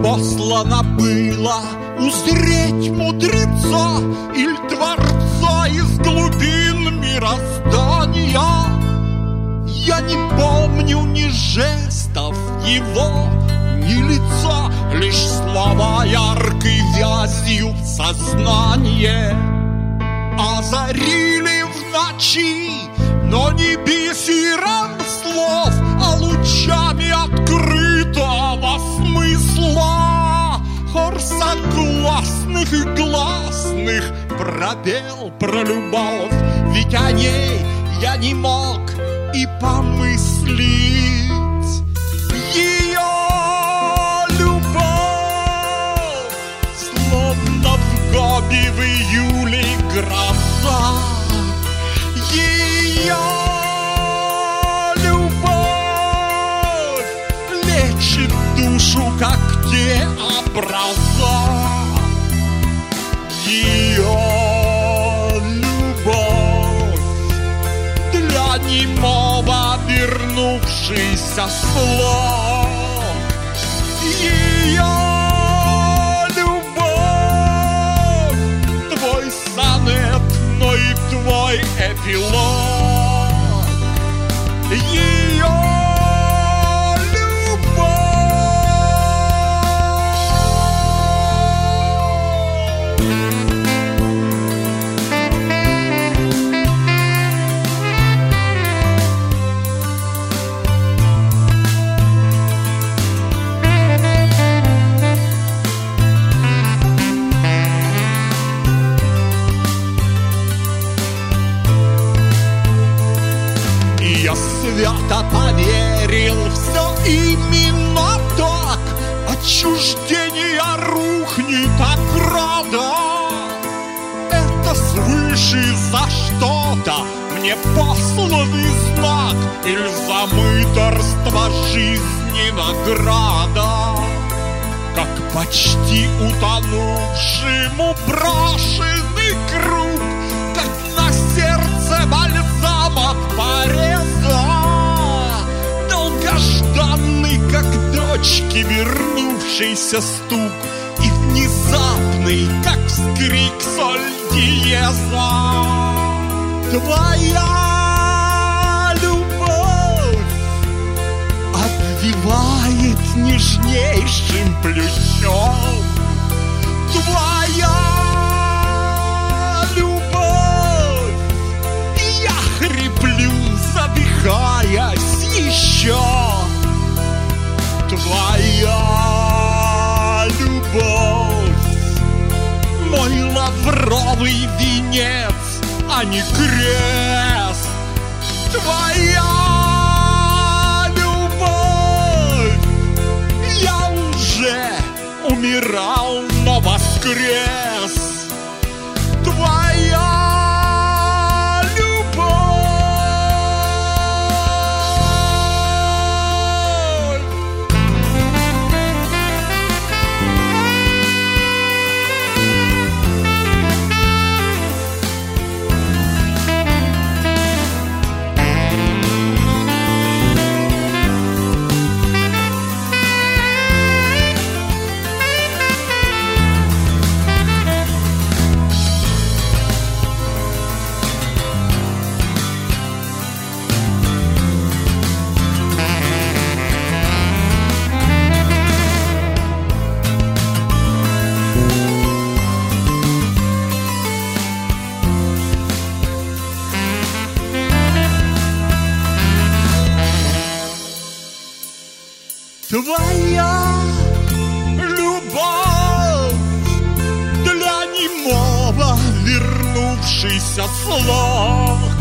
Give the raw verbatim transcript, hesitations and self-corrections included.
послано было узреть мудреца или творца из глубин мироздания. Я не помню ни жестов его, ни лица, лишь слова яркой вязью в сознание озарили в ночи, но не бисером слов, а лучами открытого смысла. Хор согласных и гласных пропел про любовь, ведь о ней я не мог и помыслить. Ее любовь, словно в Гоби в июле гроза. Ее любовь лечит душу, как те образа. Ее любовь для немого вернувшийся слов. Ее любовь твой сонет, но и твой эпилог. Ее свято поверил, все именно так. Отчуждение рухнет ограда. Это свыше за что-то мне посланный знак или за мытарство жизни награда. Как почти утонувшему брошенный круг, как на сердце бальзам от пореза, долгожданный, как дочки вернувшийся стук, и внезапный, как вскрик соль диеза. Твоя любовь обвивает нежнейшим плющом. Твоя хриплю, задыхаясь еще. Твоя любовь мой лавровый венец, а не крест. Твоя любовь, я уже умирал, но воскрес. Твоя Твоя любовь для немого вернувшийся слов.